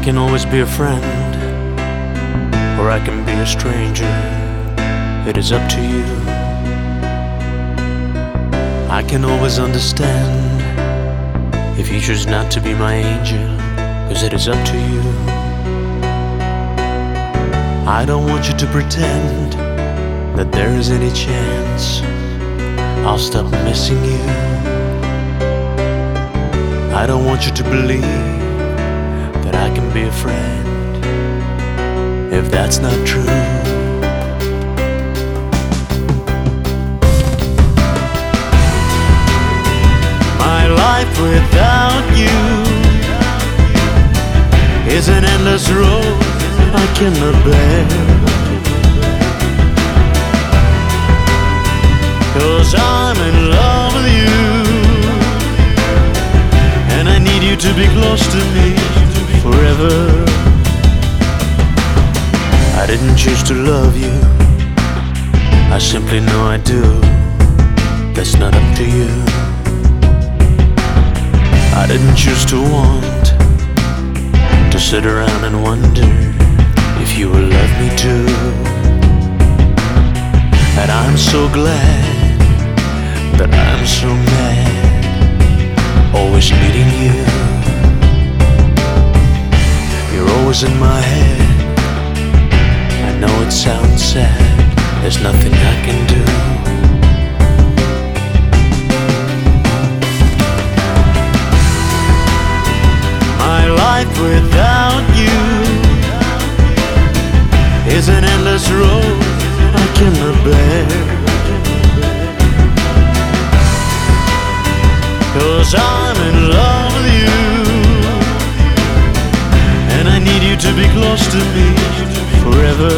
can always be a friend, or I can be a stranger. It is up to you. I can always understand if you choose not to be my angel, 'cause it is up to you. I don't want you to pretend that there is any chance I'll stop missing you. I don't want you to believe that I can be a friend if that's not true. My life without you is an endless road I cannot bear, 'cause I'm in love with you, and I need you to be close to me forever. I didn't choose to love you, I simply know I do. That's not up to you. I didn't choose to want to sit around and wonder if you will love me too. And I'm so glad that I'm so mad, always needing you. You're always in my head. I know it sounds sad, there's nothing I can do. My life without you is an endless road I cannot bear, 'cause I'm in love with you, and I need you to be close to me forever.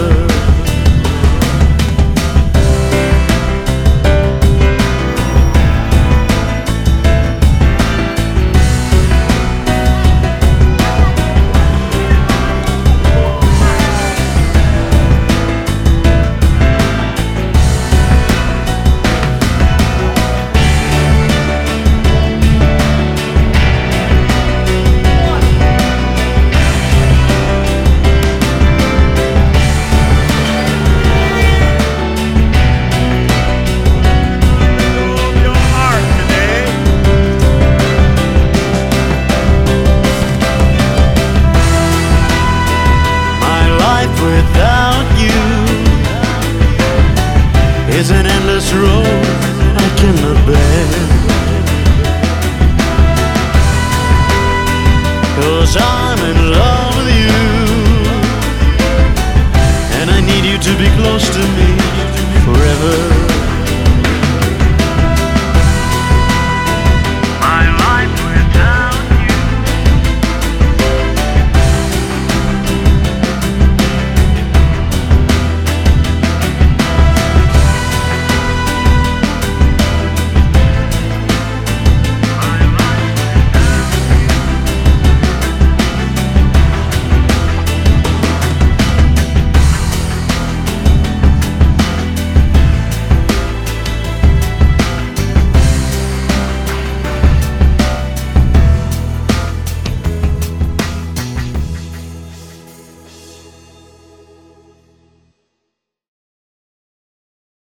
Without you is an endless road I cannot bear,